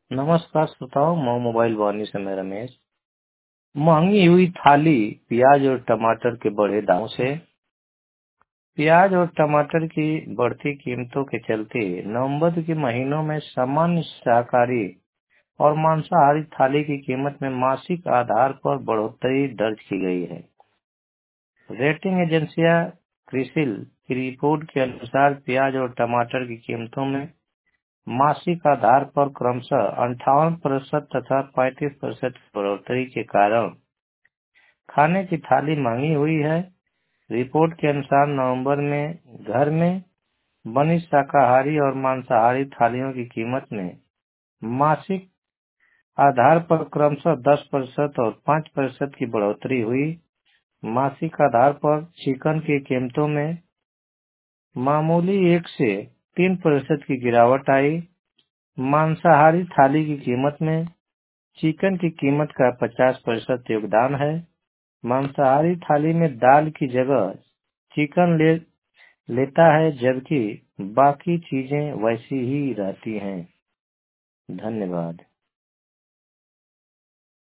नमस्कार श्रोताओं, मैं मोबाइल वानी से मैं रमेश। महंगी हुई थाली प्याज और टमाटर के बढ़े दामों से। प्याज और टमाटर की बढ़ती कीमतों के चलते नवंबर के महीनों में सामान्य शाकाहारी और मांसाहारी थाली की कीमत में मासिक आधार पर बढ़ोतरी दर्ज की गई है। रेटिंग एजेंसियां क्रिसिल की रिपोर्ट के अनुसार प्याज और टमाटर की कीमतों में मासिक आधार पर क्रमशः 58% तथा 35% की बढ़ोतरी के कारण खाने की थाली महंगी हुई है। रिपोर्ट के अनुसार नवंबर में घर में बनी शाकाहारी और मांसाहारी थालियों की कीमत में मासिक आधार पर क्रमशः 10% और 5% की बढ़ोतरी हुई। मासिक आधार पर चिकन की कीमतों में मामूली 1 से 3% की गिरावट आई। मांसाहारी थाली की कीमत में चिकन की कीमत का 50% योगदान है। मांसाहारी थाली में दाल की जगह चिकन लेता है, जबकि बाकी चीजें वैसी ही रहती हैं। धन्यवाद।